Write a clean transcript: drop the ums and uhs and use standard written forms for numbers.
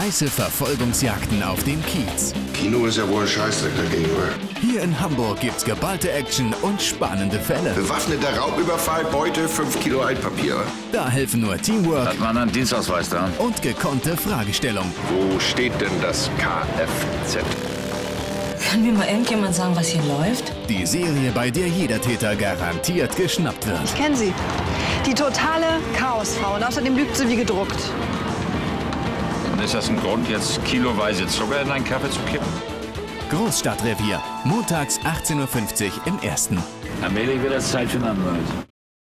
Heiße Verfolgungsjagden auf dem Kiez. Kino ist ja wohl ein Scheißdreck dagegen, oder? Hier in Hamburg gibt's geballte Action und spannende Fälle. Bewaffneter Raubüberfall, Beute, 5 Kilo Altpapier. Da helfen nur Teamwork Hat man einen Dienstausweis da? und gekonnte Fragestellung. Wo steht denn das Kfz? Kann mir mal irgendjemand sagen, was hier läuft? Die Serie, bei der jeder Täter garantiert geschnappt wird. Ich kenne sie. Die totale Chaosfrau. Und außerdem lügt sie wie gedruckt. Und ist das ein Grund, jetzt kiloweise Zucker in einen Kaffee zu kippen? Großstadtrevier. Montags 18:50 Uhr im Ersten. Allmählich wird es Zeit für einen Anwalt.